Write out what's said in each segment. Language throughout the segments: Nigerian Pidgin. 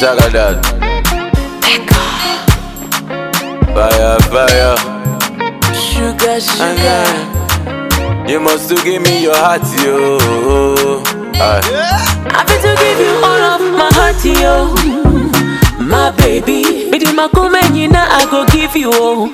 Zagadat. Fire, fire. Sugar, sugar. You must to give me your heart, yo. I fit to give you all of my heart, yo. My baby, me di makumenyina, I go give you all.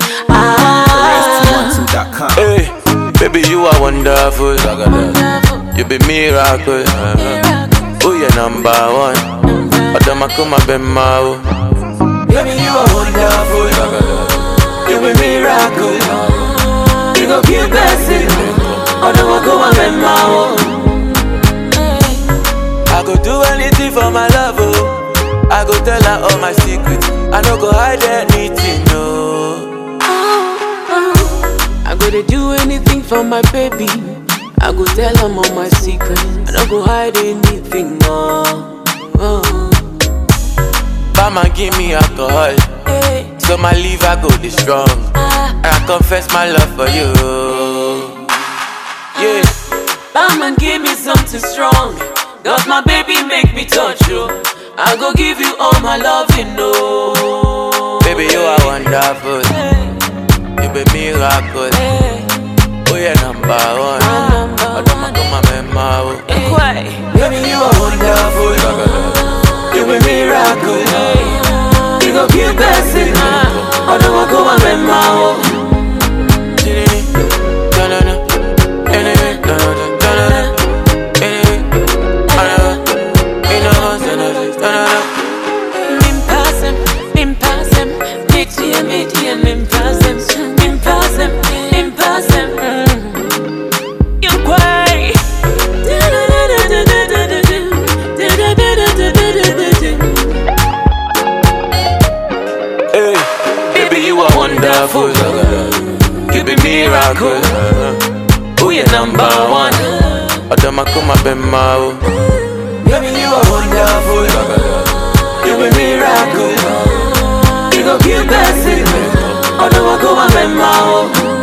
Hey, baby, you are wonderful. You be miracle. Oh, you're number one. Adamakuma bemao. Baby, you are wonderful. You be miracle. You go give blessing. Adamakuma bemao. I go do anything for my love, oh. I go tell her all my secrets. I no go hide anything, no. I go to do anything for my baby. I go tell her all my secrets. I no go hide anything, no. Mama give me alcohol, Hey. so my liver go be strong. And I confess my love for you. Yeah. Mama give me something strong. Cause my baby make me touch you. I go give you all my loving, no. Baby, you are wonderful. Hey. You be miracle. Hey. Oh, you're number one. Adamakuma bemao. Hey. Baby, you are wonderful. You be miracle. You go give blessing. Adamakuma bemao. Wonderful, you be miracle. Who you number one? Adamakuma bemao. Baby, you are wonderful. You be miracle. You go give blessing. Adamakuma bemao.